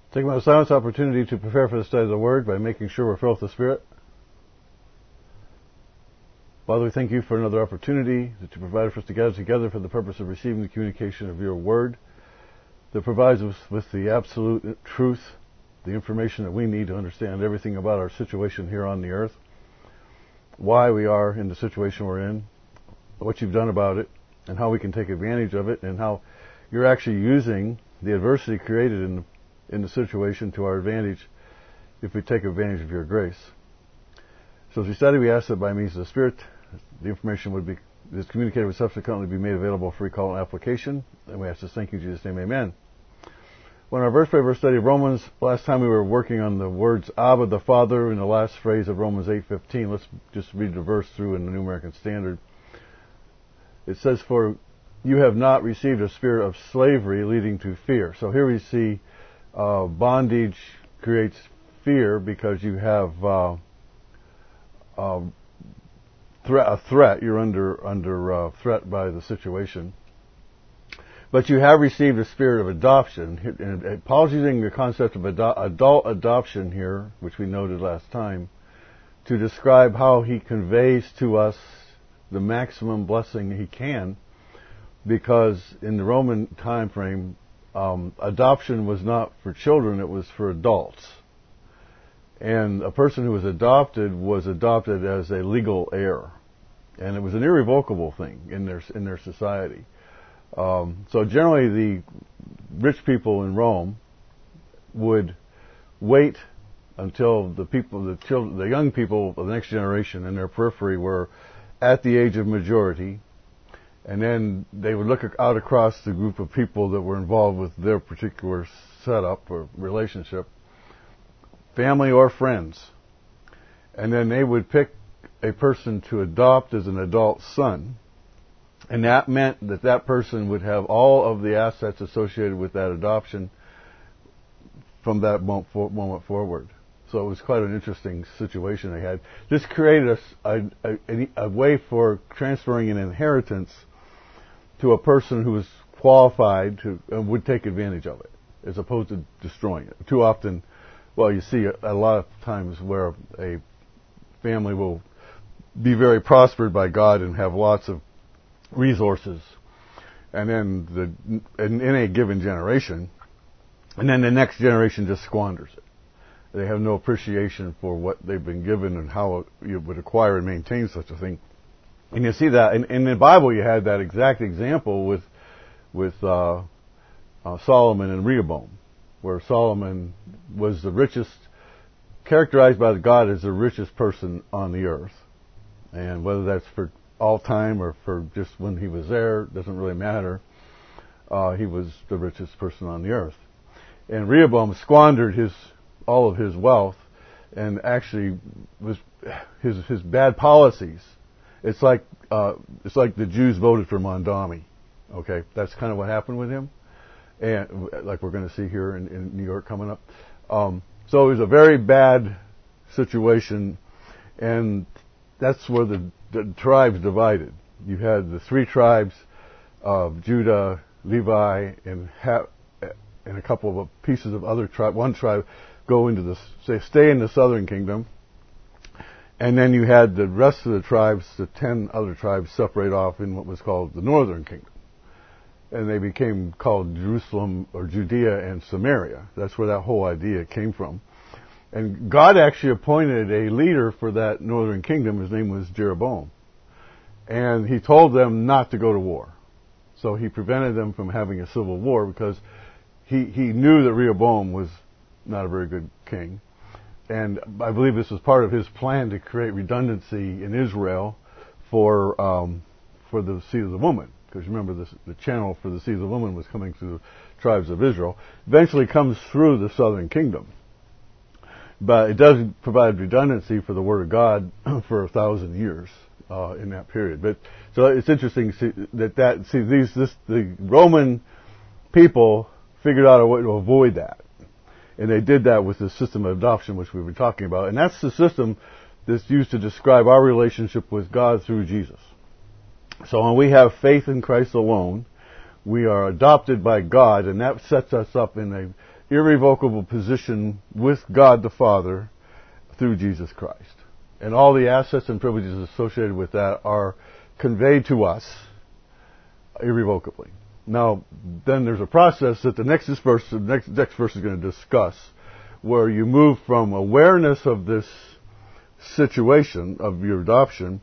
Take my silence opportunity to prepare for the study of the Word by making sure we're filled with the Spirit. Father, we thank you for another opportunity that you provided for us to gather together for the purpose of receiving the communication of your Word that provides us with the absolute truth, the information that we need to understand everything about our situation here on the earth, why we are in the situation we're in, what you've done about it, and how we can take advantage of it, and how you're actually using the adversity created in the situation to our advantage if we take advantage of your grace. So as we study, we ask that by means of the Spirit, the information is communicated would subsequently be made available for recall and application. And we ask this, thank you in Jesus' name, amen. Well, in our verse-by-verse study of Romans, last time we were working on the words Abba, the Father, in the last phrase of Romans 8:15. Let's just read the verse through in the New American Standard. It says, "For you have not received a spirit of slavery leading to fear." So here we see bondage creates fear because you have a threat. You're under threat by the situation. But you have received a spirit of adoption. And Paul's using the concept of adult adoption here, which we noted last time, to describe how he conveys to us the maximum blessing he can, because in the Roman time frame, adoption was not for children, it was for adults. And a person who was adopted as a legal heir. And it was an irrevocable thing in their society. So generally the rich people in Rome would wait until the young people of the next generation in their periphery were at the age of majority, and then they would look out across the group of people that were involved with their particular setup or relationship, family or friends, and then they would pick a person to adopt as an adult son, and that meant that person would have all of the assets associated with that adoption from that moment forward. So it was quite an interesting situation they had. This created a way for transferring an inheritance to a person who was qualified to and would take advantage of it, as opposed to destroying it. Too often, well, you see a lot of times where a family will be very prospered by God and have lots of resources, and then in a given generation, and then the next generation just squanders it. They have no appreciation for what they've been given and how you would acquire and maintain such a thing. And you see that in the Bible. You had that exact example with Solomon and Rehoboam, where Solomon was the richest, characterized by God as the richest person on the earth. And whether that's for all time or for just when he was there, doesn't really matter. He was the richest person on the earth. And Rehoboam squandered all of his wealth, and actually was his bad policies. It's like the Jews voted for Mondami. Okay, that's kind of what happened with him, and like we're going to see here in New York coming up. So it was a very bad situation, and that's where the tribes divided. You had the three tribes of Judah, Levi, and a couple of pieces of other tribe. One tribe go into stay in the southern kingdom, and then you had the rest of the tribes, the 10 other tribes, separate off in what was called the northern kingdom, and they became called Jerusalem or Judea and Samaria. That's where that whole idea came from. And God actually appointed a leader for that northern kingdom. His name was Jeroboam. And he told them not to go to war. So he prevented them from having a civil war because he knew that Rehoboam was not a very good king. And I believe this was part of his plan to create redundancy in Israel for the seed of the woman. Because remember, the channel for the seed of the woman was coming through the tribes of Israel. Eventually comes through the southern kingdom. But it does provide redundancy for the Word of God for 1,000 years in that period. But so it's interesting to see the Roman people figured out a way to avoid that, and they did that with the system of adoption, which we were talking about, and that's the system that's used to describe our relationship with God through Jesus. So when we have faith in Christ alone, we are adopted by God, and that sets us up in irrevocable position with God the Father through Jesus Christ. And all the assets and privileges associated with that are conveyed to us irrevocably. Now, then there's a process that the next verse is going to discuss, where you move from awareness of this situation of your adoption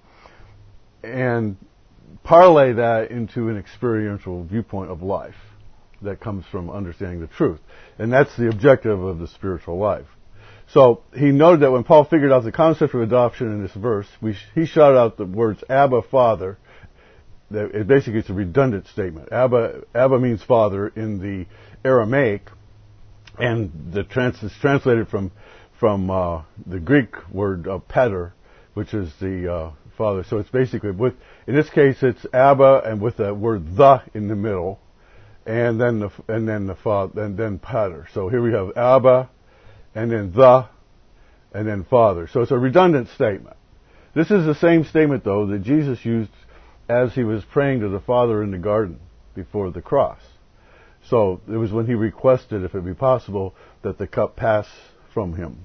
and parlay that into an experiential viewpoint of life that comes from understanding the truth. And that's the objective of the spiritual life. So he noted that when Paul figured out the concept of adoption in this verse, he shouted out the words Abba, Father. Basically, it's a redundant statement. Abba means father in the Aramaic, and it's translated from the Greek word pater, which is the father. So it's basically in this case it's Abba and with the word the in the middle, and then the father and then pater. So here we have Abba, and then the, and then father. So it's a redundant statement. This is the same statement though that Jesus used as he was praying to the Father in the garden before the cross. So it was when he requested, if it be possible, that the cup pass from him.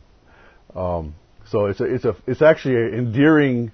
So it's actually an endearing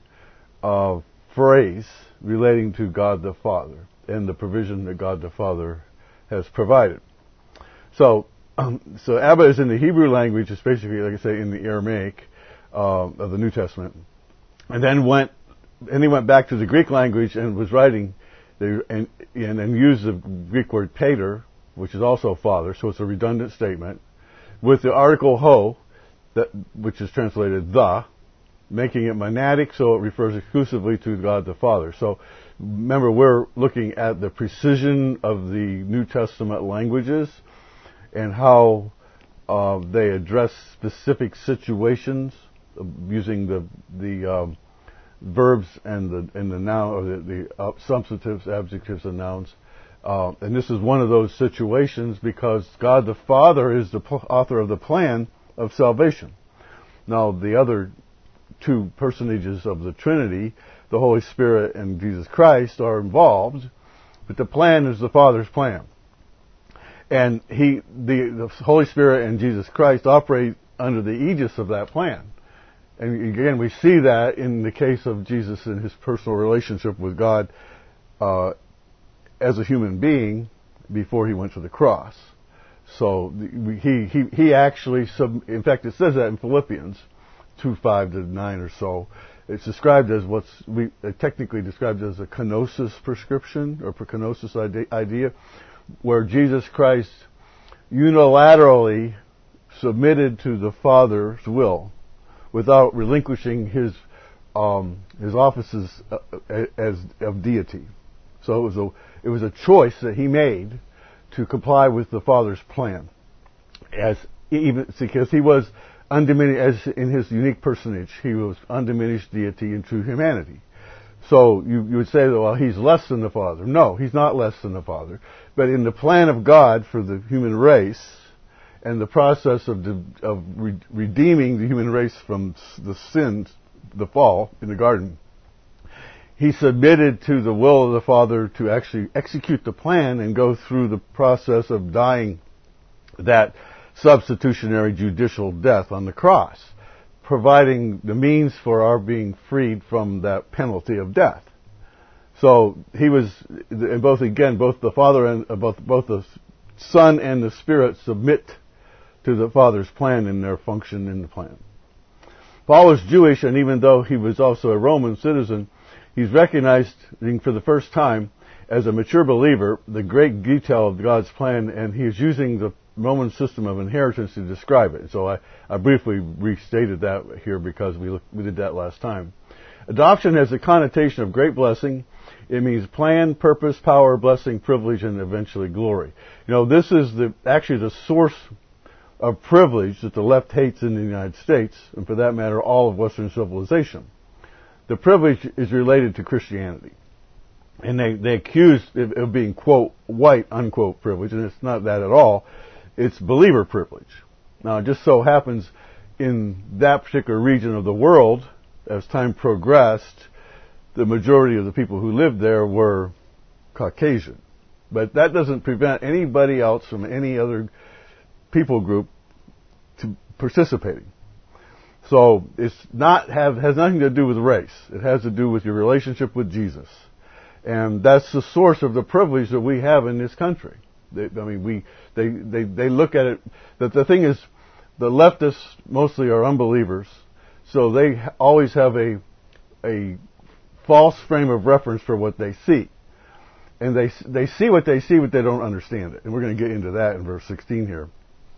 phrase relating to God the Father and the provision that God the Father has provided. So Abba is in the Hebrew language, it's basically, like I say, in the Aramaic of the New Testament, and then he went back to the Greek language and was writing, and used the Greek word pater, which is also father, so it's a redundant statement, with the article ho, which is translated the, making it monadic, so it refers exclusively to God the Father. So remember, we're looking at the precision of the New Testament languages and how they address specific situations using the verbs and the noun, or the substantives, adjectives, and nouns. And this is one of those situations because God the Father is the author of the plan of salvation. Now, the other two personages of the Trinity, the Holy Spirit and Jesus Christ, are involved, but the plan is the Father's plan. And the Holy Spirit and Jesus Christ operate under the aegis of that plan. And again, we see that in the case of Jesus and his personal relationship with God as a human being before he went to the cross. So he actually, in fact, it says that in Philippians 2:5-9 or so. It's described as technically described as a kenosis prescription or kenosis idea, where Jesus Christ unilaterally submitted to the Father's will without relinquishing his offices as of deity. So it was a choice that he made to comply with the Father's plan, because he was undiminished, as in his unique personage, he was undiminished deity in true humanity. So you would say, well, he's less than the Father. No, he's not less than the Father. But in the plan of God for the human race, and the process of redeeming the human race from the sins, the fall in the garden, he submitted to the will of the Father to actually execute the plan and go through the process of dying that substitutionary judicial death on the cross, providing the means for our being freed from that penalty of death. So he was, and both the Father and both the Son and the Spirit submit to the Father's plan in their function in the plan. Paul was Jewish, and even though he was also a Roman citizen, he's recognized for the first time as a mature believer the great detail of God's plan, and he's using the Roman system of inheritance to describe it. So I briefly restated that here because we did that last time. Adoption has a connotation of great blessing. It means plan, purpose, power, blessing, privilege, and eventually glory. This is actually the source of privilege that the left hates in the United States, and for that matter, all of Western civilization. The privilege is related to Christianity. And they accuse it of being, quote, white, unquote, privilege, and it's not that at all. It's believer privilege. Now, it just so happens in that particular region of the world, as time progressed, the majority of the people who lived there were Caucasian. But that doesn't prevent anybody else from any other people group to participating. So it's has nothing to do with race. It has to do with your relationship with Jesus. And that's the source of the privilege that we have in this country. They look at it, that the thing is, the leftists mostly are unbelievers, so they always have a false frame of reference for what they see. And they see what they see, but they don't understand it. And we're going to get into that in verse 16 here.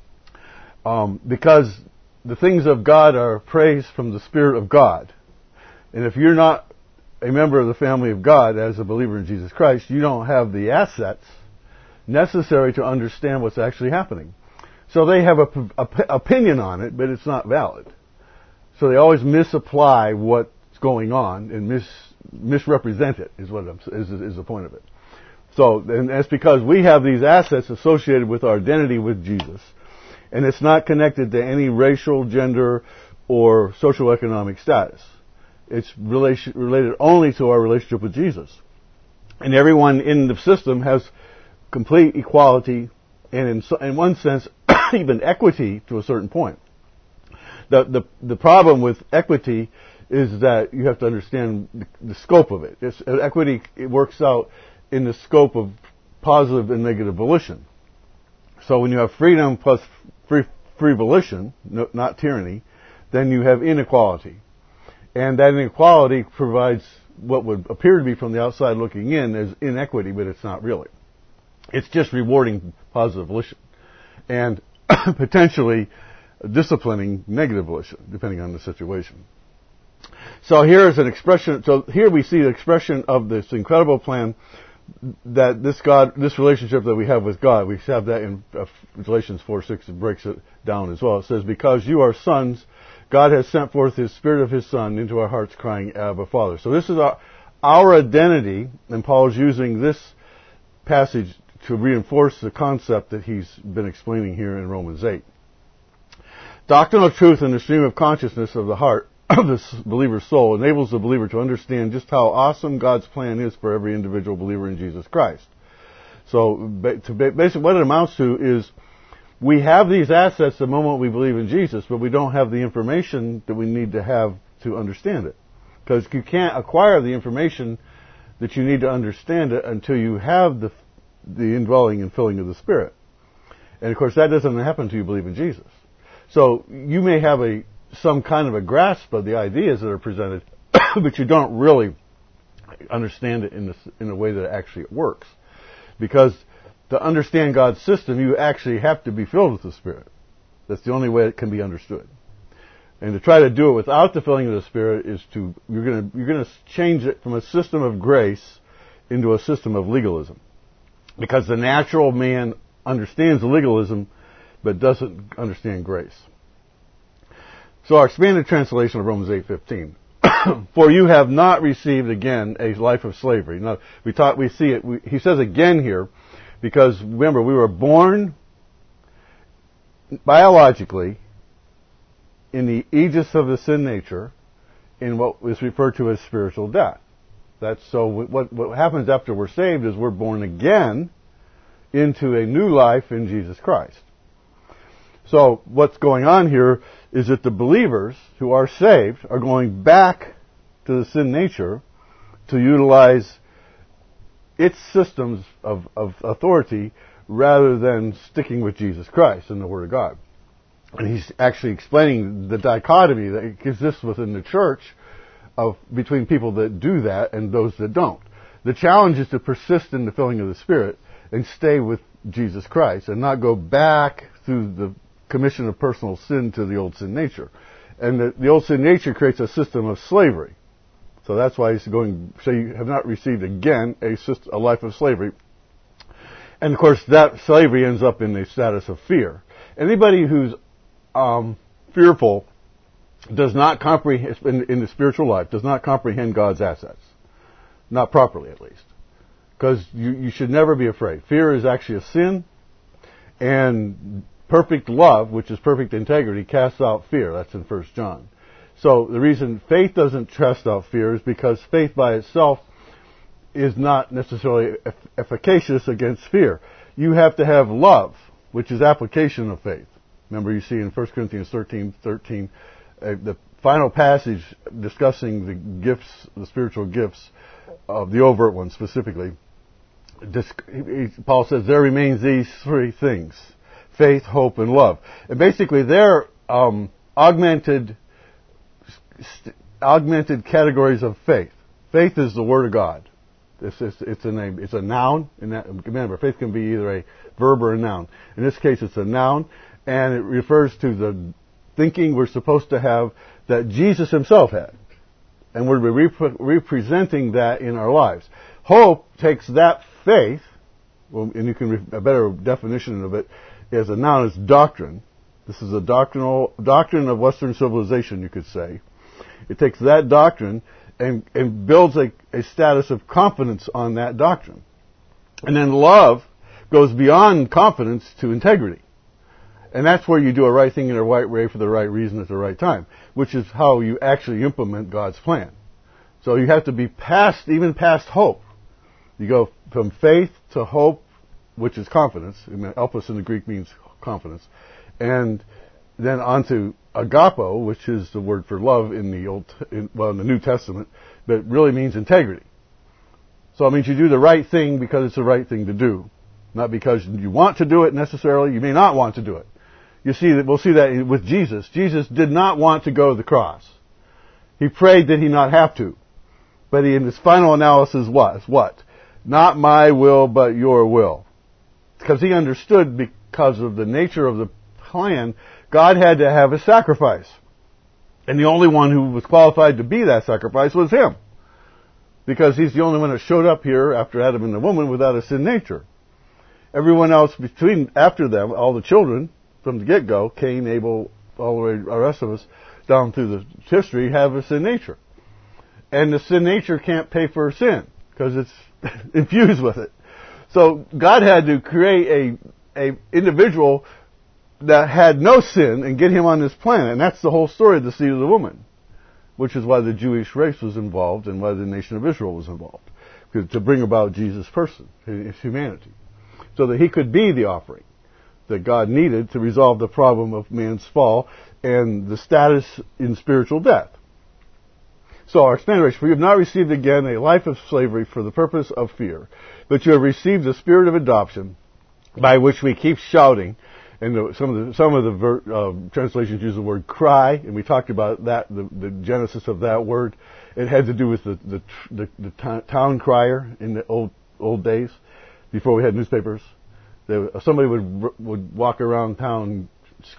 Because the things of God are praised from the Spirit of God. And if you're not a member of the family of God as a believer in Jesus Christ, you don't have the assets necessary to understand what's actually happening. So they have an opinion on it, but it's not valid. So they always misapply what's going on and misrepresent it is the point of it. So, and that's because we have these assets associated with our identity with Jesus, and it's not connected to any racial, gender, or social economic status. It's related only to our relationship with Jesus. And everyone in the system has complete equality, and in one sense, even equity to a certain point. The problem with equity is that you have to understand the scope of it. Equity, it works out in the scope of positive and negative volition. So when you have freedom plus free volition, not tyranny, then you have inequality. And that inequality provides what would appear to be from the outside looking in as inequity, but it's not really. It's just rewarding positive volition and potentially disciplining negative volition, depending on the situation. So here is an expression. So here we see the expression of this incredible plan that this relationship that we have with God. We have that in Galatians 4:6. It breaks it down as well. It says, "Because you are sons, God has sent forth His Spirit of His Son into our hearts, crying, Abba, Father." So this is our identity, and Paul is using this passage to reinforce the concept that he's been explaining here in Romans 8. Doctrinal truth in the stream of consciousness of the heart of the believer's soul enables the believer to understand just how awesome God's plan is for every individual believer in Jesus Christ. So basically what it amounts to is we have these assets the moment we believe in Jesus, but we don't have the information that we need to have to understand it. Because you can't acquire the information that you need to understand it until you have the indwelling and filling of the Spirit. And of course that doesn't happen until you believe in Jesus. So you may have some kind of a grasp of the ideas that are presented, but you don't really understand it in the way that actually it works. Because to understand God's system, you actually have to be filled with the Spirit. That's the only way it can be understood. And to try to do it without the filling of the Spirit is you're going to change it from a system of grace into a system of legalism. Because the natural man understands legalism, but doesn't understand grace. So our expanded translation of Romans 8:15. For you have not received again a life of slavery. Now, we see it, he says again here, because remember, we were born biologically in the aegis of the sin nature in what is referred to as spiritual death. That's so what happens after we're saved is we're born again into a new life in Jesus Christ. So what's going on here is that the believers who are saved are going back to the sin nature to utilize its systems of authority rather than sticking with Jesus Christ and the Word of God. And he's actually explaining the dichotomy that exists within the church between people that do that and those that don't. The challenge is to persist in the filling of the Spirit and stay with Jesus Christ and not go back through the commission of personal sin to the old sin nature. And the old sin nature creates a system of slavery. So that's why he's going, so you have not received again a life of slavery. And of course that slavery ends up in the status of fear. Anybody who's fearful does not comprehend, in the spiritual life, does not comprehend God's assets. Not properly, at least. Because you should never be afraid. Fear is actually a sin, and perfect love, which is perfect integrity, casts out fear. That's in 1 John. So the reason faith doesn't cast out fear is because faith by itself is not necessarily efficacious against fear. You have to have love which is application of faith. Remember, you see in 1 Corinthians 13, the final passage discussing the gifts, the spiritual gifts, of the overt ones specifically. Paul says there remains these three things: faith, hope, and love. And basically, they're augmented categories of faith. Faith is the Word of God. It's a name. It's a noun. Remember, faith can be either a verb or a noun. In this case, it's a noun, and it refers to the thinking we're supposed to have that Jesus himself had. And we're representing that in our lives. Hope takes that faith, well, and you can, a better definition of it is a noun is doctrine. This is a doctrine of Western civilization, you could say. It takes that doctrine and builds a status of confidence on that doctrine. And then love goes beyond confidence to integrity. And that's where you do a right thing in the right way for the right reason at the right time, which is how you actually implement God's plan. So you have to be even past hope. You go from faith to hope, which is confidence. Elpis in the Greek means confidence. And then on to agapo, which is the word for love in the New Testament, but it really means integrity. So it means you do the right thing because it's the right thing to do, not because you want to do it necessarily. You may not want to do it. You see that we'll see that with Jesus. Jesus did not want to go to the cross. He prayed that he not have to, but in his final analysis was what? Not my will, but your will, because he understood because of the nature of the plan, God had to have a sacrifice. And the only one who was qualified to be that sacrifice was him. Because he's the only one that showed up here after Adam and the woman without a sin nature. Everyone else after them, all the children from the get-go, Cain, Abel, all the way, the rest of us, down through the history, have a sin nature. And the sin nature can't pay for sin, because it's infused with it. So God had to create a individual that had no sin and get him on this planet. And that's the whole story of the seed of the woman, which is why the Jewish race was involved and why the nation of Israel was involved, to bring about Jesus' person, his humanity, so that he could be the offering that God needed to resolve the problem of man's fall and the status in spiritual death. So our explanation: for you have not received again a life of slavery for the purpose of fear, but you have received the spirit of adoption, by which we keep shouting. And some of the translations use the word cry, and we talked about that, the genesis of that word. It had to do with the town crier in the old days, before we had newspapers. Somebody would walk around town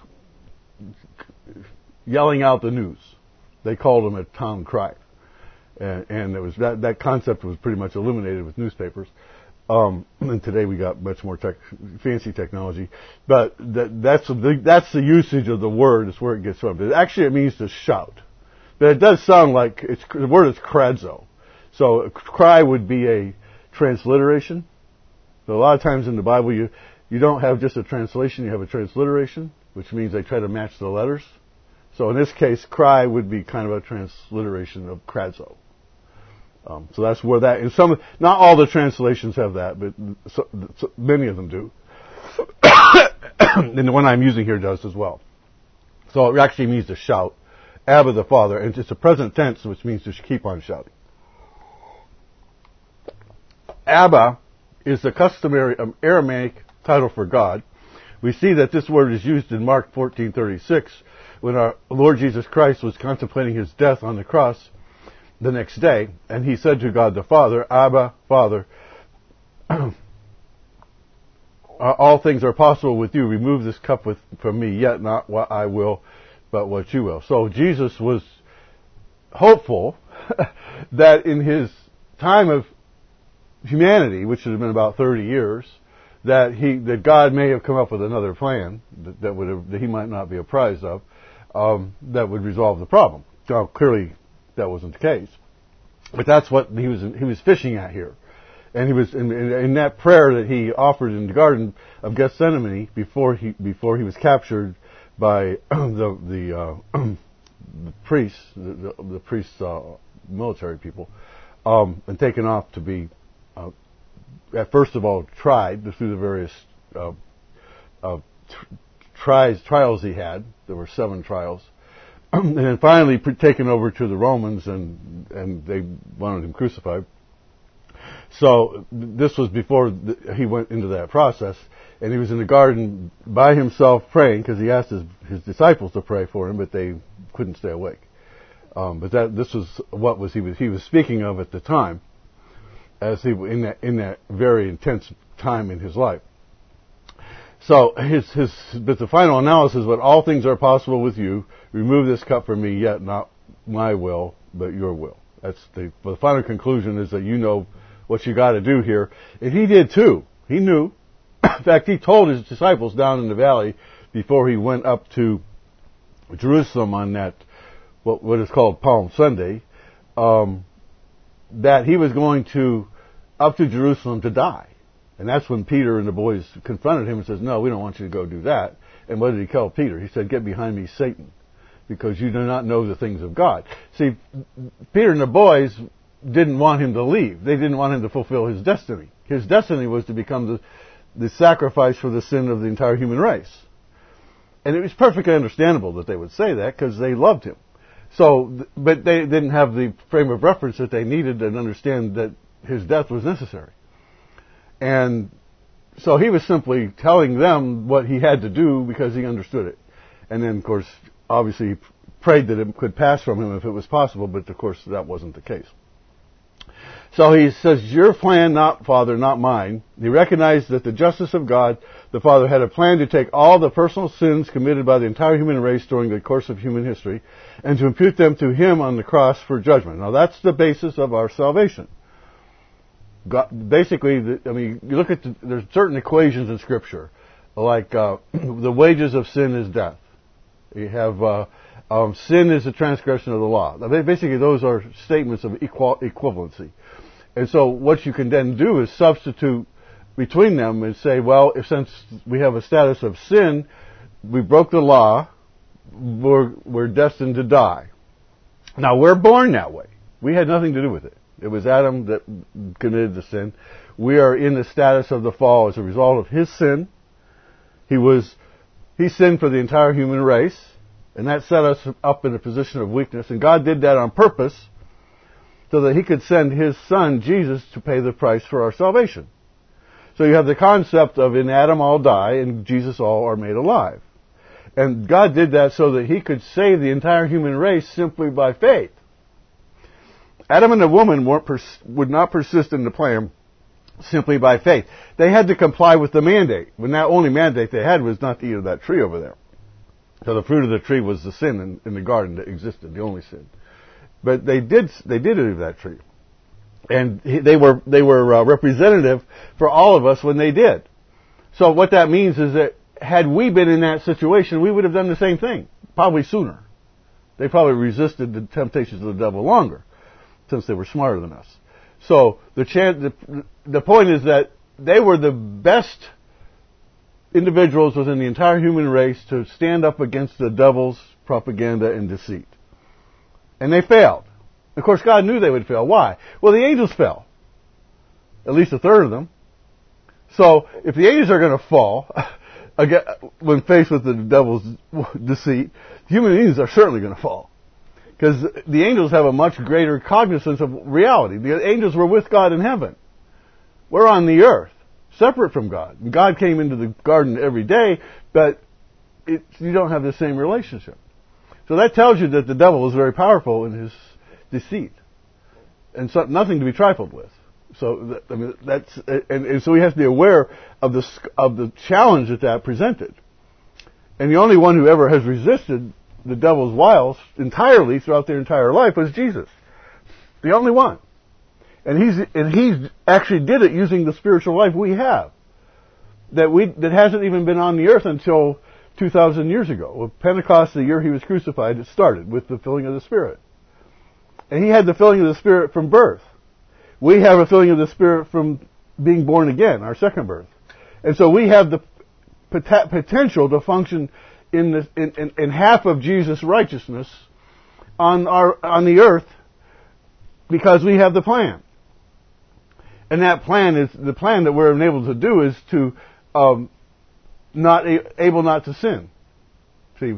yelling out the news. They called them a town crier, and it was that concept was pretty much eliminated with newspapers. And today we got much more fancy technology, but that's the usage of the word. Is where it gets from. It means to shout, but it does sound like the word is kradzo. So cry would be a transliteration. So a lot of times in the Bible, you don't have just a translation; you have a transliteration, which means they try to match the letters. So in this case, cry would be kind of a transliteration of kradzo. So that's where that, and not all the translations have that, but many of them do. And the one I'm using here does as well. So it actually means to shout. Abba the Father, and it's a present tense, which means to keep on shouting. Abba is the customary Aramaic title for God. We see that this word is used in Mark 14:36, when our Lord Jesus Christ was contemplating his death on the cross the next day, and he said to God the Father, Abba, Father, all things are possible with you. Remove this cup from me, yet not what I will, but what you will. So Jesus was hopeful that in his time of humanity, which would have been about 30 years, that God may have come up with another plan that he might not be apprised of, that would resolve the problem. Now, clearly, that wasn't the case, but that's what he was fishing at here, and he was in that prayer that he offered in the Garden of Gethsemane before he was captured by the priests, military people, and taken off to be at first of all tried through the various trials he had. There were 7 trials. And then finally taken over to the Romans, and they wanted him crucified. So this was before he went into that process, and he was in the garden by himself praying, because he asked his disciples to pray for him, but they couldn't stay awake. But this was what he was speaking of at the time, as he in that very intense time in his life. So but the final analysis was, all things are possible with you. Remove this cup from me, yet not my will, but your will. That's the final conclusion, is that you know what you got to do here. And he did too. He knew. In fact, he told his disciples down in the valley before he went up to Jerusalem on that, what is called Palm Sunday, that he was going up to Jerusalem to die. And that's when Peter and the boys confronted him and says, no, we don't want you to go do that. And what did he tell Peter? He said, get behind me, Satan, because you do not know the things of God. See, Peter and the boys didn't want him to leave. They didn't want him to fulfill his destiny. His destiny was to become the sacrifice for the sin of the entire human race. And it was perfectly understandable that they would say that, because they loved him. So, but they didn't have the frame of reference that they needed and understand that his death was necessary. And so he was simply telling them what he had to do because he understood it. And then, of course, obviously he prayed that it could pass from him if it was possible, but of course that wasn't the case. So he says, your plan, Father, not mine. He recognized that the justice of God, the Father, had a plan to take all the personal sins committed by the entire human race during the course of human history and to impute them to him on the cross for judgment. Now that's the basis of our salvation. God, basically, you look at there's certain equations in Scripture, like the wages of sin is death. You have sin is a transgression of the law. Now, basically, those are statements of equivalency. And so what you can then do is substitute between them and say, well, since we have a status of sin, we broke the law, we're destined to die. Now, we're born that way. We had nothing to do with it. It was Adam that committed the sin. We are in the status of the fall as a result of his sin. He sinned for the entire human race, and that set us up in a position of weakness. And God did that on purpose so that he could send his son, Jesus, to pay the price for our salvation. So you have the concept of in Adam all die, and Jesus all are made alive. And God did that so that he could save the entire human race simply by faith. Adam and the woman would not persist in the plan simply by faith. They had to comply with the mandate. When that only mandate they had was not to eat of that tree over there. So the fruit of the tree was the sin in the garden that existed, the only sin. But they did eat of that tree. And they were representative for all of us when they did. So what that means is that had we been in that situation, we would have done the same thing, probably sooner. They probably resisted the temptations of the devil longer, since they were smarter than us. So the point is that they were the best individuals within the entire human race to stand up against the devil's propaganda and deceit. And they failed. Of course, God knew they would fail. Why? Well, the angels fell. At least a third of them. So, if the angels are going to fall when faced with the devil's deceit, human beings are certainly going to fall. Because the angels have a much greater cognizance of reality. The angels were with God in heaven. We're on the earth, separate from God. And God came into the garden every day, but you don't have the same relationship. So that tells you that the devil is very powerful in his deceit. And so nothing to be trifled with. So, and so we have to be aware of the challenge that presented. And the only one who ever has resisted the devil's wiles entirely throughout their entire life was Jesus. The only one. And he actually did it using the spiritual life we have. That hasn't even been on the earth until 2,000 years ago. With Pentecost, the year he was crucified, it started with the filling of the Spirit. And he had the filling of the Spirit from birth. We have a filling of the Spirit from being born again, our second birth. And so we have the potential to function in half of Jesus' righteousness on the earth because we have the plan. And that plan is the plan that we're enabled to do is to able not to sin. See,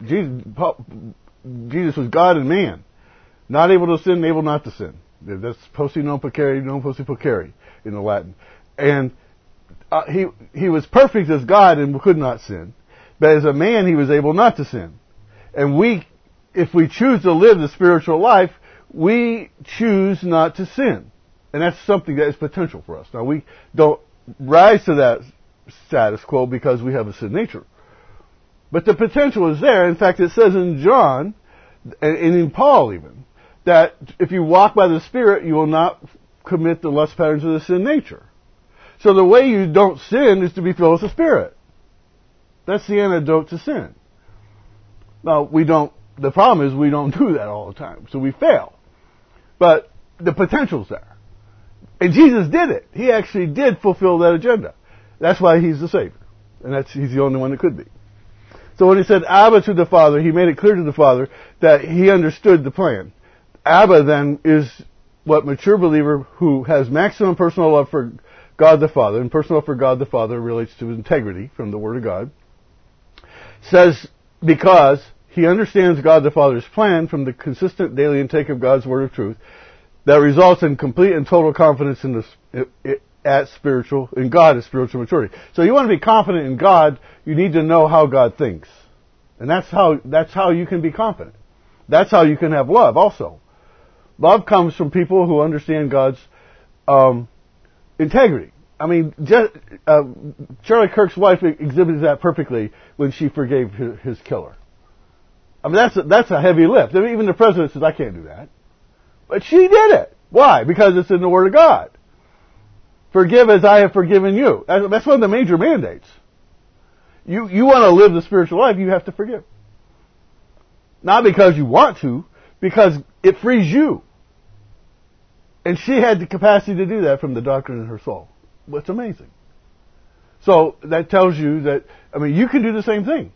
Jesus was God and man. Not able to sin, able not to sin. That's posse non pecare, non posse pecare in the Latin. And he was perfect as God and could not sin. But as a man, he was able not to sin. And if we choose to live the spiritual life, we choose not to sin. And that's something that is potential for us. Now, we don't rise to that status quo because we have a sin nature. But the potential is there. In fact, it says in John, and in Paul even, that if you walk by the Spirit, you will not commit the lust patterns of the sin nature. So the way you don't sin is to be filled with the Spirit. That's the antidote to sin. Now, the problem is we don't do that all the time, so we fail. But the potential's there. And Jesus did it. He actually did fulfill that agenda. That's why he's the Savior. And he's the only one that could be. So when he said Abba to the Father, he made it clear to the Father that he understood the plan. Abba then is what mature believer who has maximum personal love for God the Father, and personal love for God the Father relates to integrity from the Word of God, says because he understands God the Father's plan from the consistent daily intake of God's Word of truth, that results in complete and total confidence in God as spiritual maturity. So you want to be confident in God, you need to know how God thinks. And that's how you can be confident. That's how you can have love also. Love comes from people who understand God's integrity. I mean, Charlie Kirk's wife exhibited that perfectly when she forgave his killer. I mean, that's a heavy lift. I mean, even the president says, I can't do that. But she did it. Why? Because it's in the Word of God. Forgive as I have forgiven you. That's one of the major mandates. You want to live the spiritual life, you have to forgive. Not because you want to, because it frees you. And she had the capacity to do that from the doctrine in her soul. It's amazing. So that tells you that, I mean, you can do the same thing.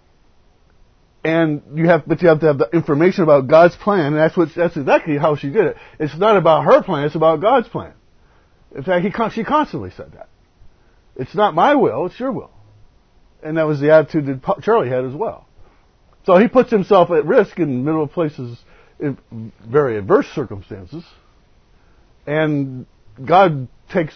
And you have to have the information about God's plan, and that's exactly how she did it. It's not about her plan, it's about God's plan. In fact, she constantly said that. It's not my will, it's your will. And that was the attitude that Charlie had as well. So he puts himself at risk in the middle of places in very adverse circumstances. And God takes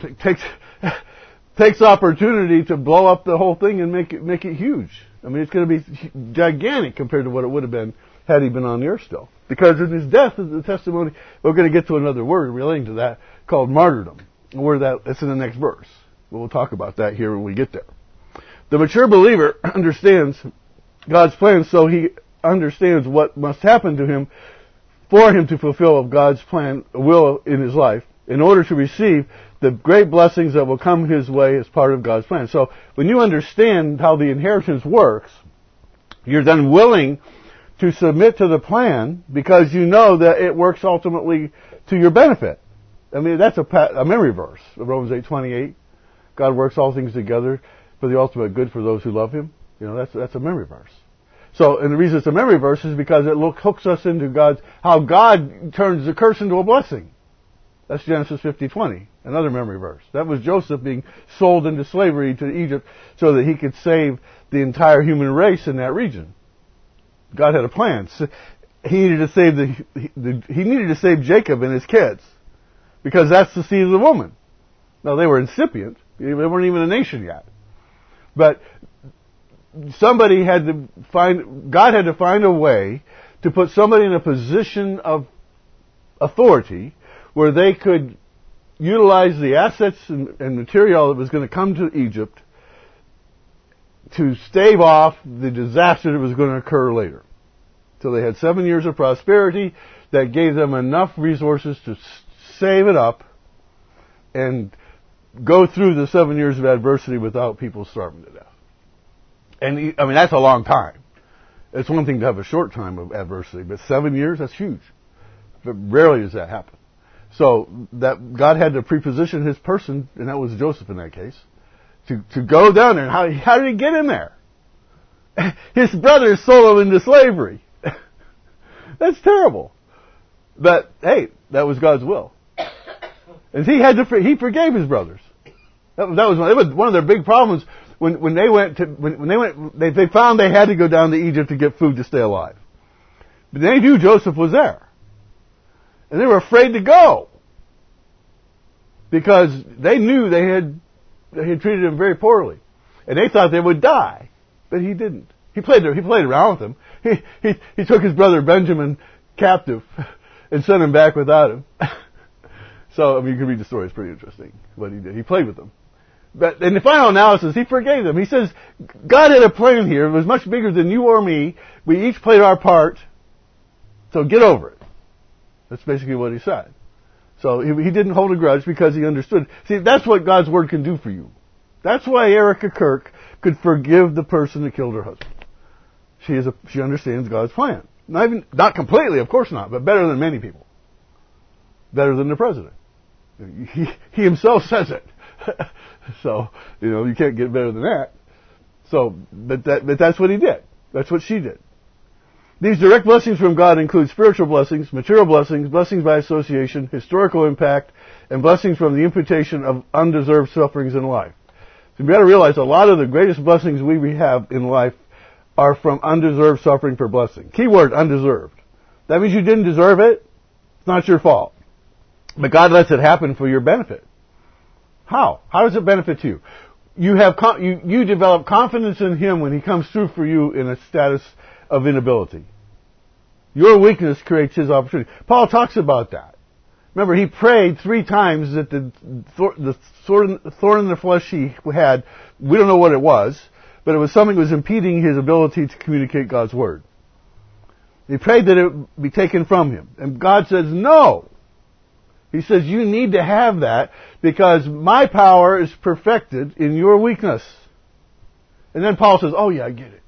opportunity to blow up the whole thing and make it huge. I mean, it's going to be gigantic compared to what it would have been had he been on the earth still. Because in his death is the testimony. We're going to get to another word relating to that called martyrdom. It's in the next verse. We'll talk about that here when we get there. The mature believer understands God's plan, so he understands what must happen to him for him to fulfill God's plan, will in his life, in order to receive the great blessings that will come his way as part of God's plan. So when you understand how the inheritance works, you're then willing to submit to the plan because you know that it works ultimately to your benefit. I mean, that's a memory verse, Romans 8:28. God works all things together for the ultimate good for those who love him. You know, that's a memory verse. So, and the reason it's a memory verse is because it hooks us into how God turns the curse into a blessing. That's Genesis 50:20, another memory verse. That was Joseph being sold into slavery to Egypt so that he could save the entire human race in that region. God had a plan. So he needed to save Jacob and his kids because that's the seed of the woman. Now they were incipient; they weren't even a nation yet. But God had to find a way to put somebody in a position of authority where they could utilize the assets and material that was going to come to Egypt to stave off the disaster that was going to occur later. So they had 7 years of prosperity that gave them enough resources to save it up and go through the 7 years of adversity without people starving to death. And, I mean, that's a long time. It's one thing to have a short time of adversity, but 7 years, that's huge. But rarely does that happen. So that God had to preposition his person, and that was Joseph in that case, to go down there. And how did he get in there? His brothers sold him into slavery. That's terrible. But hey, that was God's will. And he forgave his brothers. That was one of their big problems when they found they had to go down to Egypt to get food to stay alive. But they knew Joseph was there. And they were afraid to go. Because they knew they had treated him very poorly. And they thought they would die. But he didn't. He played around with them. He took his brother Benjamin captive and sent him back without him. So, I mean, you can read the story. It's pretty interesting what he did. He played with them. But in the final analysis, he forgave them. He says, God had a plan here. It was much bigger than you or me. We each played our part. So get over it. That's basically what he said. So he didn't hold a grudge because he understood. See, that's what God's Word can do for you. That's why Erica Kirk could forgive the person that killed her husband. She understands God's plan. Not completely, of course not, but better than many people. Better than the president. He himself says it. So, you can't get better than that. So, but that's what he did. That's what she did. These direct blessings from God include spiritual blessings, material blessings, blessings by association, historical impact, and blessings from the imputation of undeserved sufferings in life. So you got to realize a lot of the greatest blessings we have in life are from undeserved suffering for blessing. Keyword, undeserved. That means you didn't deserve it. It's not your fault. But God lets it happen for your benefit. How? How does it benefit you? You develop confidence in Him when He comes through for you in a status of inability. Your weakness creates His opportunity. Paul talks about that. Remember, he prayed 3 times that the thorn in the flesh he had, we don't know what it was, but it was something that was impeding his ability to communicate God's Word. He prayed that it be taken from him. And God says, no. He says, you need to have that because my power is perfected in your weakness. And then Paul says, oh yeah, I get it.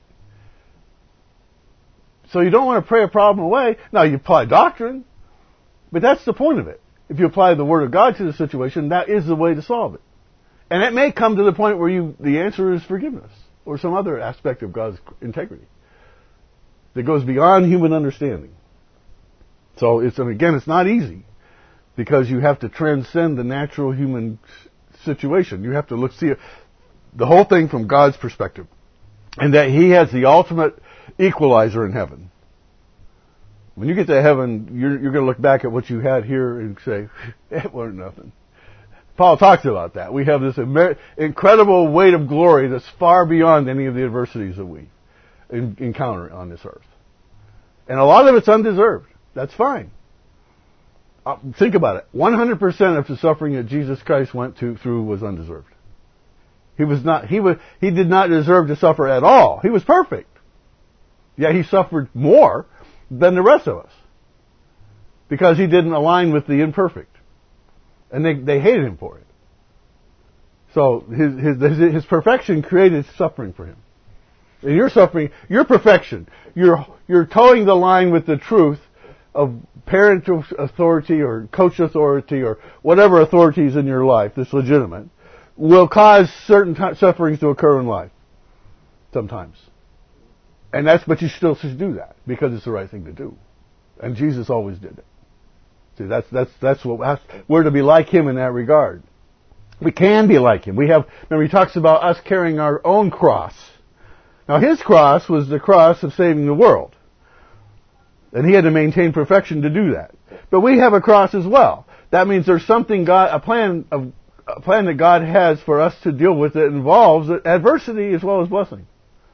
So you don't want to pray a problem away. Now you apply doctrine, but that's the point of it. If you apply the Word of God to the situation, that is the way to solve it. And it may come to the point where the answer is forgiveness or some other aspect of God's integrity that goes beyond human understanding. So it's not easy because you have to transcend the natural human situation. You have to see the whole thing from God's perspective, and that He has the ultimate equalizer in heaven. When you get to heaven, you're going to look back at what you had here and say, it wasn't nothing. Paul talks about that. We have this incredible weight of glory that's far beyond any of the adversities that we encounter on this earth. And a lot of it's undeserved. That's fine. Think about it. 100% of the suffering that Jesus Christ went through was undeserved. He did not deserve to suffer at all. He was perfect. Yet He suffered more than the rest of us because He didn't align with the imperfect. And they hated Him for it. So his perfection created suffering for Him. And your suffering, your perfection, you're towing the line with the truth of parental authority or coach authority or whatever authorities in your life that's legitimate will cause certain sufferings to occur in life sometimes. But you still should do that because it's the right thing to do. And Jesus always did it. See, that's what we're to be like Him in that regard. We can be like Him. Remember, He talks about us carrying our own cross. Now, His cross was the cross of saving the world. And He had to maintain perfection to do that. But we have a cross as well. That means there's something a plan that God has for us to deal with that involves adversity as well as blessing.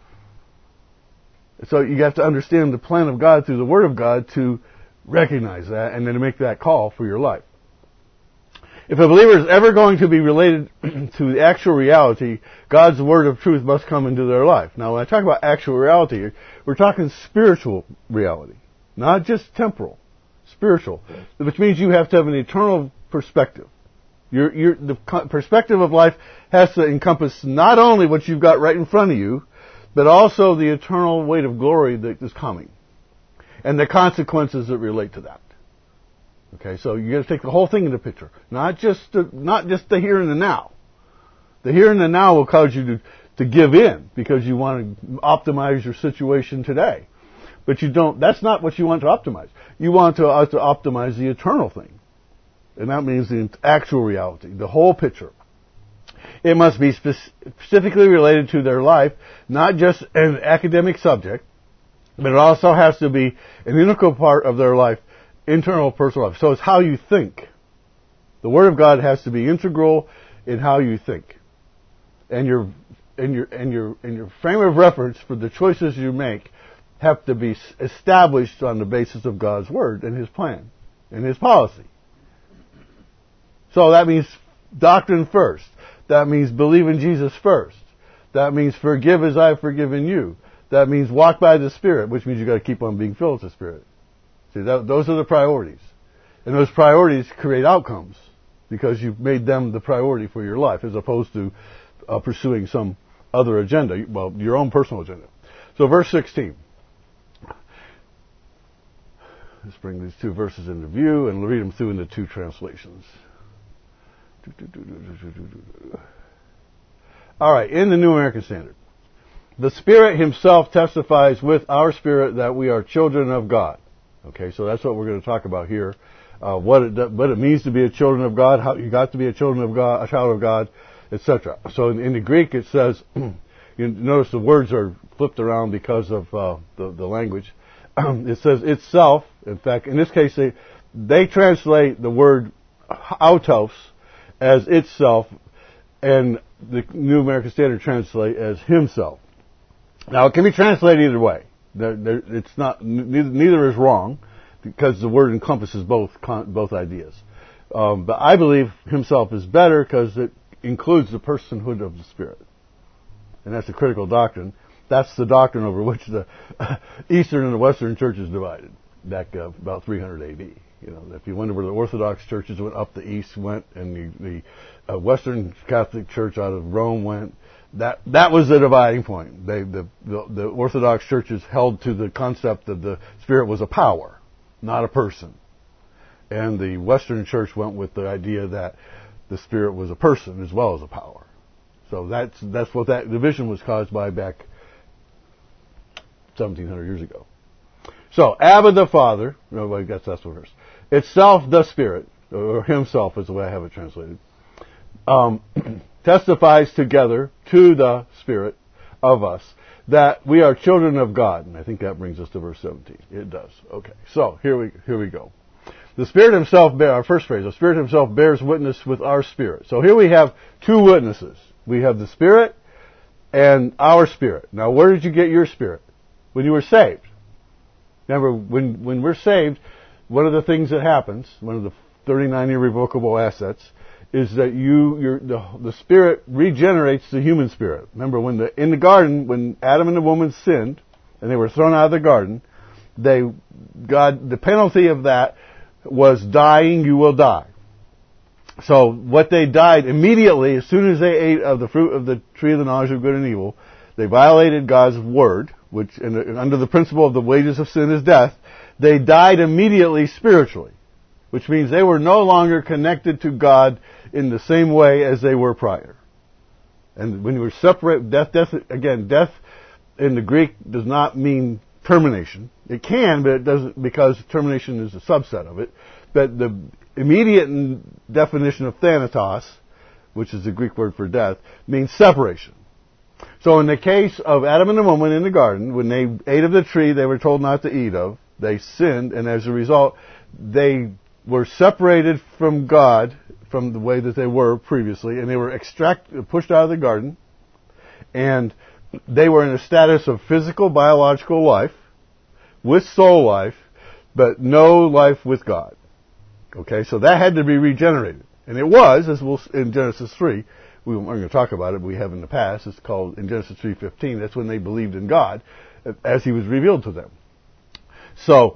So you have to understand the plan of God through the Word of God to recognize that and then to make that call for your life. If a believer is ever going to be related to the actual reality, God's Word of truth must come into their life. Now, when I talk about actual reality, we're talking spiritual reality, not just temporal, spiritual, which means you have to have an eternal perspective. The perspective of life has to encompass not only what you've got right in front of you, but also the eternal weight of glory that is coming and the consequences that relate to that. Okay, so you got to take the whole thing into picture, not just the here and the now. The here and the now will cause you to give in because you want to optimize your situation today, but you don't. That's not what you want to optimize. You want to optimize the eternal thing, and that means the actual reality, the whole picture. It must be specifically related to their life, not just an academic subject, but it also has to be an integral part of their life, internal personal life. So it's how you think. The Word of God has to be integral in how you think. And your frame of reference for the choices you make have to be established on the basis of God's Word and His plan and His policy. So that means doctrine first. That means believe in Jesus first. That means forgive as I have forgiven you. That means walk by the Spirit, which means you've got to keep on being filled with the Spirit. See, those are the priorities. And those priorities create outcomes because you've made them the priority for your life as opposed to pursuing some other agenda, well, your own personal agenda. So verse 16. Let's bring these two verses into view and read them through in the two translations. All right, in the New American Standard. The Spirit Himself testifies with our spirit that we are children of God. Okay, so that's what we're going to talk about here. What it means to be a children of God, how you got to be a children of God, a child of God, etc. So in the Greek it says, you notice the words are flipped around because of the language. It says itself. In fact, in this case, they translate the word autos as itself, and the New American Standard translate as himself. Now, it can be translated either way. It's not neither is wrong because the word encompasses both ideas. But I believe himself is better because it includes the personhood of the Spirit, and that's a critical doctrine. That's the doctrine over which the Eastern and the Western churches divided back about 300 A.D. You know, if you wonder where the Orthodox churches went, up the East went, and the Western Catholic Church out of Rome went. That was the dividing point. The Orthodox churches held to the concept that the Spirit was a power, not a person, and the Western Church went with the idea that the Spirit was a person as well as a power. So that's what that division was caused by back 1,700 years ago. So, Abba the Father, no, I guess that's the verse. Itself the Spirit, or Himself is the way I have it translated, testifies together to the Spirit of us that we are children of God. And I think that brings us to verse 17. It does. Okay. So, here we go. The Spirit Himself, our first phrase, the Spirit Himself bears witness with our spirit. So here we have two witnesses. We have the Spirit and our spirit. Now, where did you get your spirit? When you were saved. Remember, when we're saved, one of the things that happens, one of the 39 irrevocable assets, is that the Spirit regenerates the human spirit. Remember, in the garden, when Adam and the woman sinned, and they were thrown out of the garden, the penalty of that was dying, you will die. So what they died immediately, as soon as they ate of the fruit of the tree of the knowledge of good and evil, they violated God's word, which under the principle of the wages of sin is death, they died immediately spiritually, which means they were no longer connected to God in the same way as they were prior. And when you were separate, death in the Greek does not mean termination. It can, but it doesn't, because termination is a subset of it. But the immediate definition of thanatos, which is the Greek word for death, means separation. So in the case of Adam and the woman in the garden, when they ate of the tree they were told not to eat of, they sinned, and as a result, they were separated from God from the way that they were previously, and they were pushed out of the garden, and they were in a status of physical, biological life, with soul life, but no life with God. Okay, so that had to be regenerated. And it was, as we'll, in Genesis 3, we aren't going to talk about it, but we have in the past, it's called, in Genesis 3:15, that's when they believed in God, as He was revealed to them. So,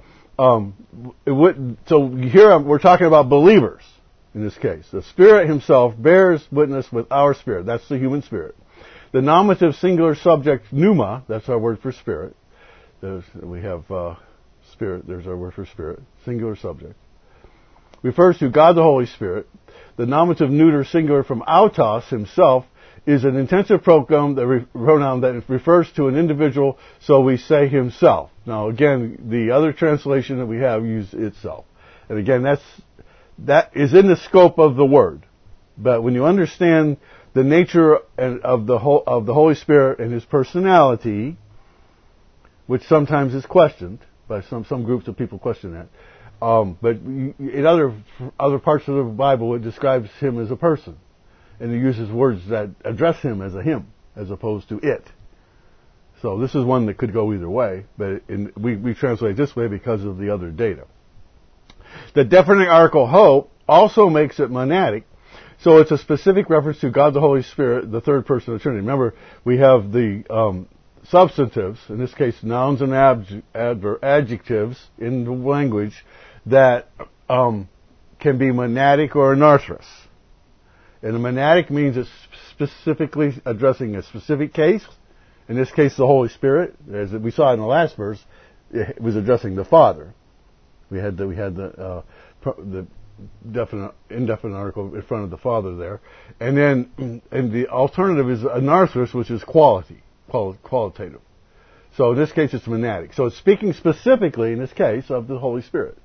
here we're talking about believers, in this case. The Spirit Himself bears witness with our spirit. That's the human spirit. The nominative singular subject, pneuma, that's our word for spirit. We have spirit, there's our word for spirit, singular subject. Refers to God the Holy Spirit. The nominative neuter singular from autos, himself, is an intensive pronoun that refers to an individual, so we say himself. Now again, the other translation that we have uses itself. And again, that is in the scope of the word. But when you understand the nature of the Holy Spirit and His personality, which sometimes is questioned by some groups of people question that. But in other parts of the Bible, it describes Him as a person, and it uses words that address Him as a Him, as opposed to it. So this is one that could go either way, but we translate this way because of the other data. The definite article hope also makes it monadic, so it's a specific reference to God the Holy Spirit, the third person of the Trinity. Remember, we have the substantives, in this case nouns and adjectives in the language, that can be monadic or anarthrous. And a monadic means it's specifically addressing a specific case. In this case, the Holy Spirit, as we saw in the last verse, it was addressing the Father. We had the definite, indefinite article in front of the Father there, and the alternative is anarthrous, which is qualitative. So in this case, it's monadic. So it's speaking specifically in this case of the Holy Spirit.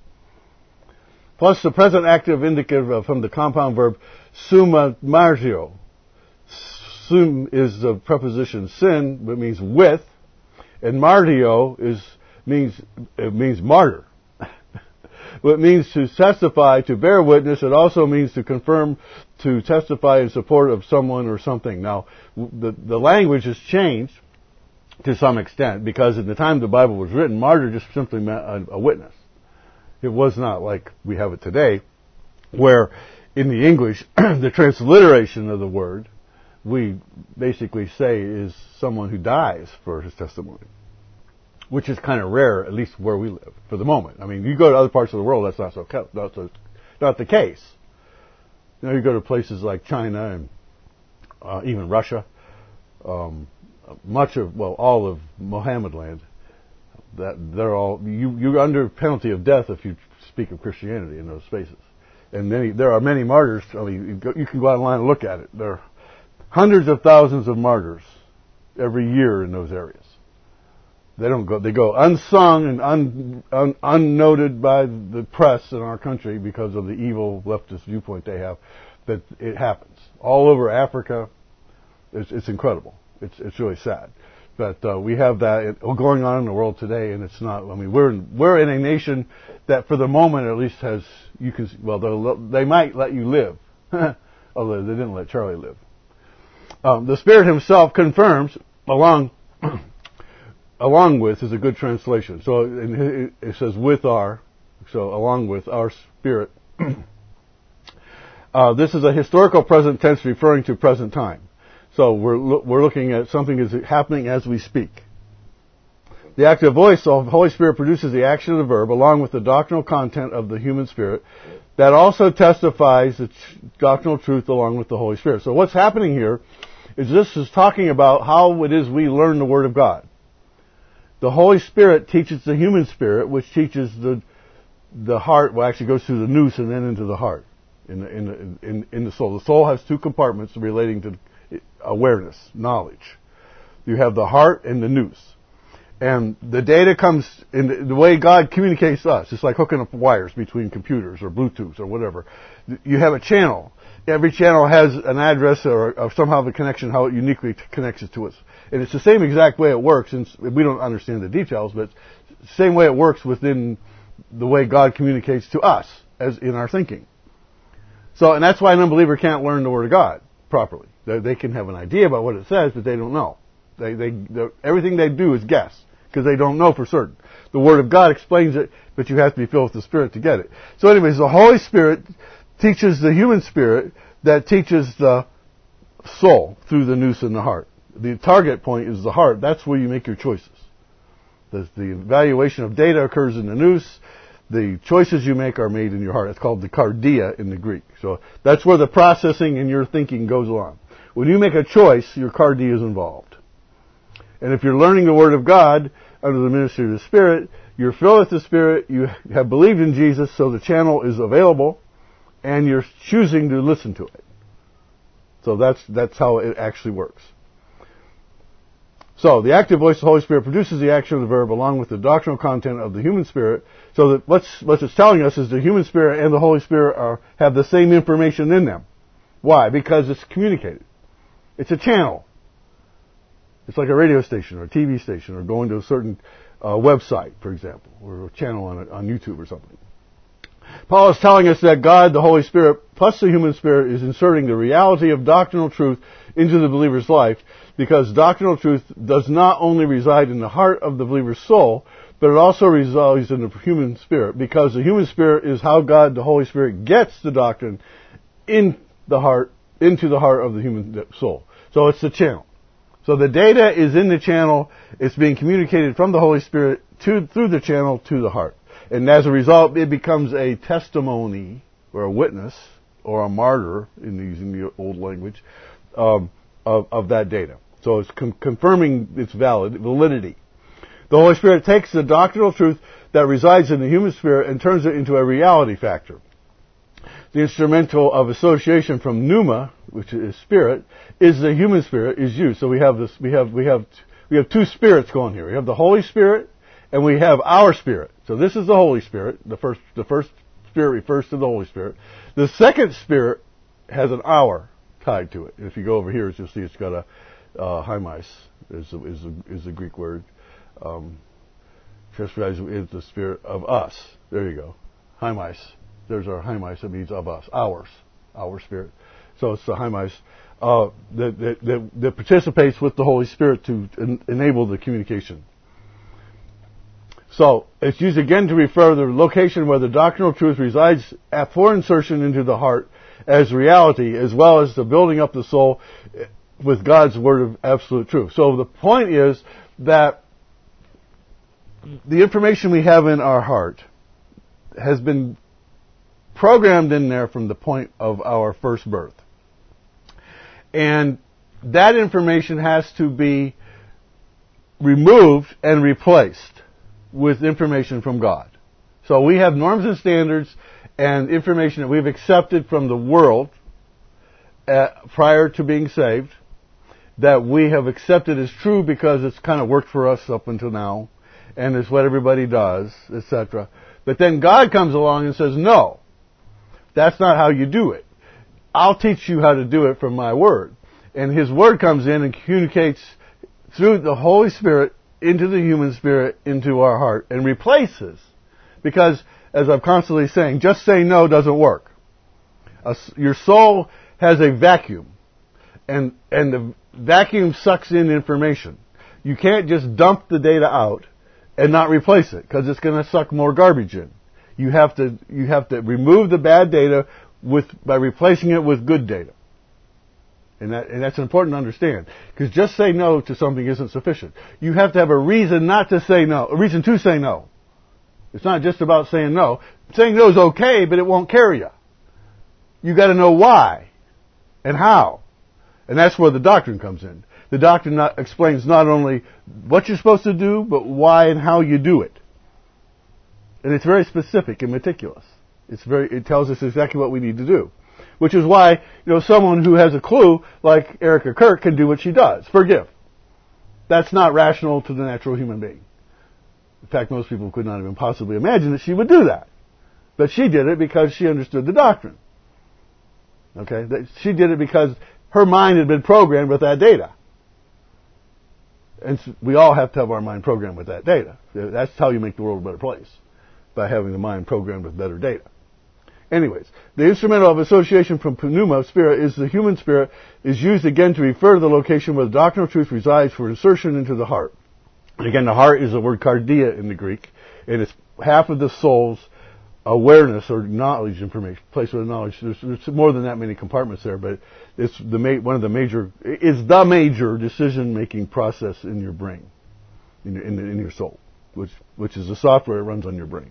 Plus the present active indicative from the compound verb summa martio. Sum is the preposition sin, but means with, and martio means martyr. It means to testify, to bear witness. It also means to confirm, to testify in support of someone or something. Now, the language has changed to some extent, because at the time the Bible was written, martyr just simply meant a witness. It was not like we have it today, where in the English, the transliteration of the word, we basically say is someone who dies for his testimony, which is kind of rare, at least where we live, for the moment. I mean, you go to other parts of the world, that's not the case. You know, you go to places like China and even Russia, all of Mohammed land, that they're all, you're under penalty of death if you speak of Christianity in those spaces. And there are many martyrs. I mean, you can go online and look at it. There are hundreds of thousands of martyrs every year in those areas. They go unsung and unnoted by the press in our country because of the evil leftist viewpoint they have. But it happens all over Africa. It's incredible. It's really sad. But we have that going on in the world today, and it's not. I mean, we're in a nation that, for the moment at least, has they might let you live, although they didn't let Charlie live. The Spirit Himself confirms along with is a good translation. So it says along with our spirit. This is a historical present tense referring to present time. So we're looking at something is happening as we speak. The active voice of the Holy Spirit produces the action of the verb along with the doctrinal content of the human spirit that also testifies its doctrinal truth along with the Holy Spirit. So what's happening here is this is talking about how it is we learn the Word of God. The Holy Spirit teaches the human spirit, which teaches the heart. Well, actually goes through the nous and then into the heart, in the soul. The soul has two compartments relating to awareness, knowledge. You have the heart and the nous, and the data comes in the way God communicates to us. It's like hooking up wires between computers or Bluetooth or whatever. You have a channel. Every channel has an address or somehow the connection, how it uniquely connects it to us. And it's the same exact way it works, and we don't understand the details, but the same way it works within the way God communicates to us as in our thinking. So, and that's why an unbeliever can't learn the Word of God properly. They can have an idea about what it says, but they don't know. Everything they do is guess, because they don't know for certain. The Word of God explains it, but you have to be filled with the Spirit to get it. So anyways, the Holy Spirit teaches the human spirit that teaches the soul through the nous in the heart. The target point is the heart. That's where you make your choices. The evaluation of data occurs in the nous. The choices you make are made in your heart. It's called the cardia in the Greek. So that's where the processing and your thinking goes along. When you make a choice, your cardia is involved. And if you're learning the Word of God under the ministry of the Spirit, you're filled with the Spirit, you have believed in Jesus, so the channel is available, and you're choosing to listen to it. So that's how it actually works. So the active voice of the Holy Spirit produces the action of the verb along with the doctrinal content of the human spirit. So that what it's telling us is the human spirit and the Holy Spirit have the same information in them. Why? Because it's communicated. It's a channel. It's like a radio station or a TV station or going to a certain website, for example, or a channel on YouTube or something. Paul is telling us that God, the Holy Spirit, plus the human spirit, is inserting the reality of doctrinal truth into the believer's life, because doctrinal truth does not only reside in the heart of the believer's soul, but it also resides in the human spirit, because the human spirit is how God, the Holy Spirit, gets the doctrine into the heart of the human soul. So it's the channel. So the data is in the channel. It's being communicated from the Holy Spirit through the channel to the heart. And as a result, it becomes a testimony or a witness or a martyr, in using the old language, of that data. So it's confirming its validity. The Holy Spirit takes the doctrinal truth that resides in the human spirit and turns it into a reality factor. The instrumental of association from pneuma, which is spirit, is the human spirit, is you. So we have this. We have two spirits going here. We have the Holy Spirit, and we have our spirit. So this is the Holy Spirit. The first spirit refers to the Holy Spirit. The second spirit has an hour tied to it. If you go over here, you'll see it's got a hymais is the Greek word. Is the spirit of us. There you go. Hymais. There's our hymais. It means of us. Our spirit. So it's the hymais that participates with the Holy Spirit to enable the communication. So it's used again to refer to the location where the doctrinal truth resides for insertion into the heart as reality, as well as the building up the soul with God's word of absolute truth. So the point is that the information we have in our heart has been programmed in there from the point of our first birth. And that information has to be removed and replaced with information from God. So we have norms and standards and information that we've accepted from the world prior to being saved, that we have accepted as true because it's kind of worked for us up until now, and it's what everybody does, etc. But then God comes along and says, no, that's not how you do it. I'll teach you how to do it from my word. And his word comes in and communicates through the Holy Spirit into the human spirit, into our heart, and replaces. Because, as I'm constantly saying, just saying no doesn't work. Your soul has a vacuum. And the vacuum sucks in information. You can't just dump the data out and not replace it, because it's going to suck more garbage in. You have to remove the bad data by replacing it with good data. And that's important to understand. Because just say no to something isn't sufficient. You have to have a reason not to say no, a reason to say no. It's not just about saying no. Saying no is okay, but it won't carry you. You got to know why and how. And that's where the doctrine comes in. The doctrine explains not only what you're supposed to do, but why and how you do it. And it's very specific and meticulous. It tells us exactly what we need to do. Which is why, someone who has a clue, like Erica Kirk, can do what she does. Forgive. That's not rational to the natural human being. In fact, most people could not even possibly imagine that she would do that. But she did it because she understood the doctrine. Okay? She did it because her mind had been programmed with that data. And we all have to have our mind programmed with that data. That's how you make the world a better place. By having the mind programmed with better data. Anyways, the instrumental of association from pneuma, spirit, is the human spirit, is used again to refer to the location where the doctrinal truth resides for insertion into the heart. And again, the heart is the word kardia in the Greek, and it's half of the soul's awareness or knowledge information, place of knowledge. There's more than that many compartments there, but it's the major decision-making process in your brain, in your soul, which is the software that runs on your brain.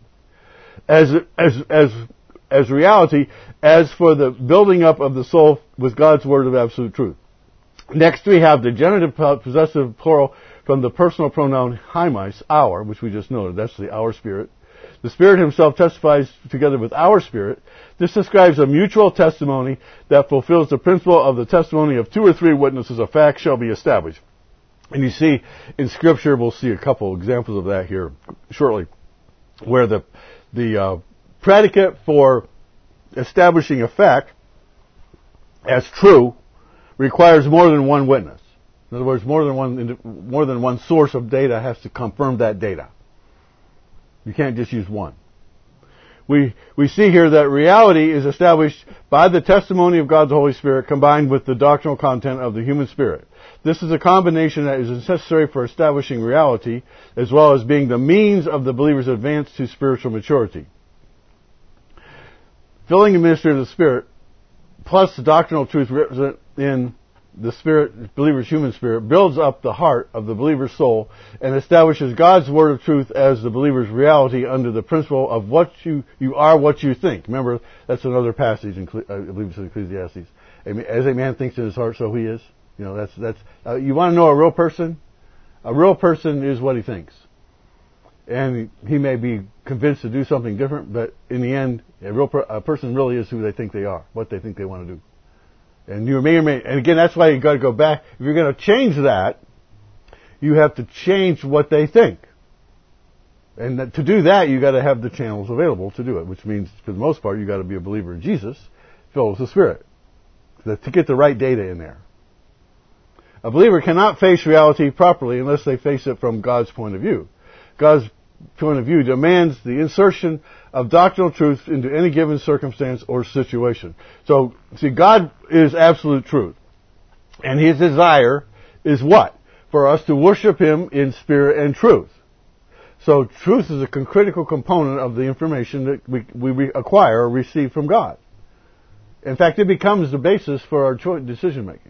As reality, as for the building up of the soul with God's word of absolute truth. Next, we have the genitive possessive plural from the personal pronoun hymais, our, which we just noted. That's the our spirit. The Spirit himself testifies together with our spirit. This describes a mutual testimony that fulfills the principle of the testimony of two or three witnesses. A fact shall be established. And you see, in Scripture, we'll see a couple examples of that here shortly, where the predicate for establishing a fact as true requires more than one witness. In other words, more than one source of data has to confirm that data. You can't just use one. We see here that reality is established by the testimony of God's Holy Spirit combined with the doctrinal content of the human spirit. This is a combination that is necessary for establishing reality as well as being the means of the believer's advance to spiritual maturity. Filling the ministry of the Spirit plus the doctrinal truth represent in the Spirit, believer's human spirit, builds up the heart of the believer's soul and establishes God's word of truth as the believer's reality under the principle of what you are what you think. Remember, that's another passage in, I believe it's in Ecclesiastes. As a man thinks in his heart, so he is. You know, that's you want to know a real person? A real person is what he thinks. And he may be convinced to do something different, but in the end, a person really is who they think they are, what they think they want to do. And you may or may, and again, that's why you got to go back. If you're going to change that, you have to change what they think. And to do that, you got to have the channels available to do it, which means, for the most part, you got to be a believer in Jesus, filled with the Spirit, to get the right data in there. A believer cannot face reality properly unless they face it from God's point of view. God's point of view demands the insertion of doctrinal truth into any given circumstance or situation. So, see, God is absolute truth. And His desire is what? For us to worship Him in spirit and truth. So, truth is a critical component of the information that we acquire or receive from God. In fact, it becomes the basis for our decision making.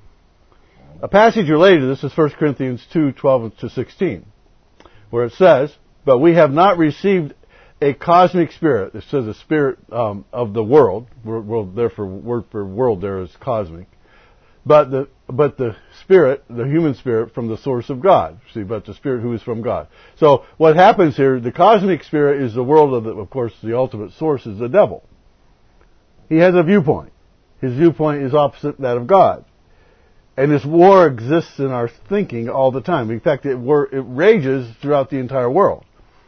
A passage related to this is 1 Corinthians 2:12-16, where it says, "But we have not received a cosmic spirit." It says a spirit of the world. Therefore, word for world there is cosmic. But the spirit, the human spirit, from the source of God. See, but the spirit who is from God. So what happens here? The cosmic spirit is the world of course, the ultimate source is the devil. He has a viewpoint. His viewpoint is opposite that of God. And this war exists in our thinking all the time. In fact, it rages throughout the entire world.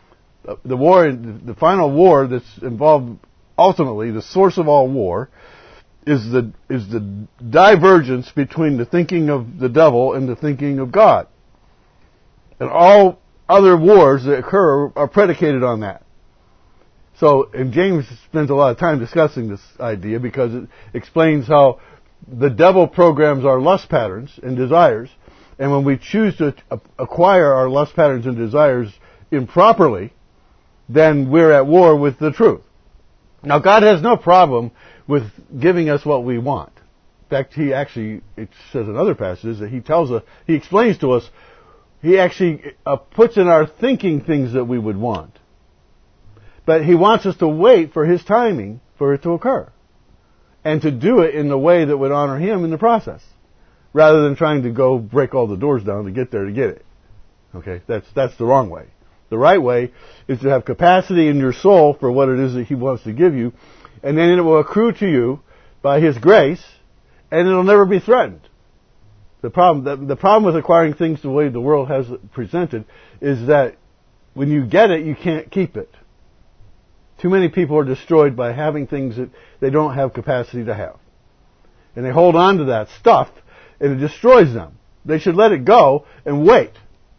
The final war that's involved, ultimately, the source of all war, is the divergence between the thinking of the devil and the thinking of God. And all other wars that occur are predicated on that. So, and James spends a lot of time discussing this idea because it explains how the devil programs our lust patterns and desires, and when we choose to acquire our lust patterns and desires improperly, then we're at war with the truth. Now, God has no problem with giving us what we want. In fact, it says in other passages that He explains to us, He actually puts in our thinking things that we would want. But He wants us to wait for His timing for it to occur. And to do it in the way that would honor Him in the process. Rather than trying to go break all the doors down to get there to get it. Okay? That's the wrong way. The right way is to have capacity in your soul for what it is that He wants to give you. And then it will accrue to you by His grace. And it'll never be threatened. The problem with acquiring things the way the world has it presented is that when you get it, you can't keep it. Too many people are destroyed by having things that they don't have capacity to have. And they hold on to that stuff, and it destroys them. They should let it go and wait.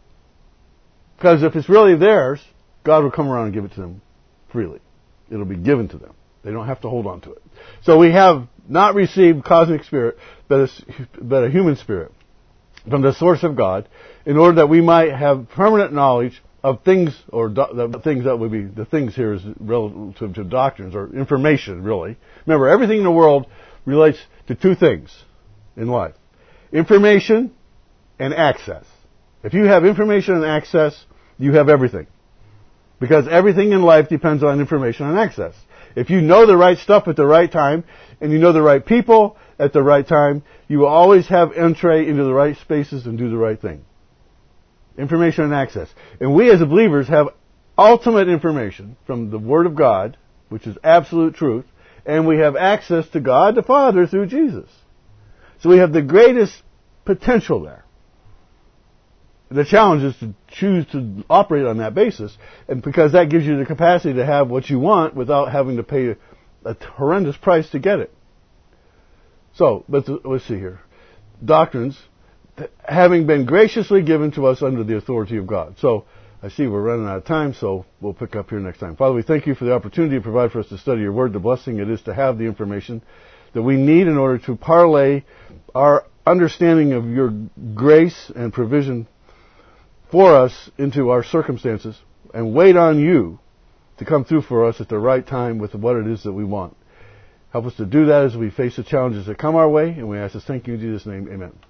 Because if it's really theirs, God will come around and give it to them freely. It'll be given to them. They don't have to hold on to it. So we have not received cosmic spirit, but a human spirit from the source of God, in order that we might have permanent knowledge of things, or the things that would be, the things here is relative to doctrines, or information, really. Remember, everything in the world relates to two things in life. Information and access. If you have information and access, you have everything. Because everything in life depends on information and access. If you know the right stuff at the right time, and you know the right people at the right time, you will always have entree into the right spaces and do the right thing. Information and access. And we as believers have ultimate information from the Word of God, which is absolute truth, and we have access to God the Father through Jesus. So we have the greatest potential there. The challenge is to choose to operate on that basis, and because that gives you the capacity to have what you want without having to pay a horrendous price to get it. So, let's see here. doctrines, having been graciously given to us under the authority of God. So, I see we're running out of time, so we'll pick up here next time. Father, we thank you for the opportunity you provide for us to study your word, the blessing it is to have the information that we need in order to parlay our understanding of your grace and provision for us into our circumstances and wait on you to come through for us at the right time with what it is that we want. Help us to do that as we face the challenges that come our way, and we ask this thank you in Jesus' name. Amen.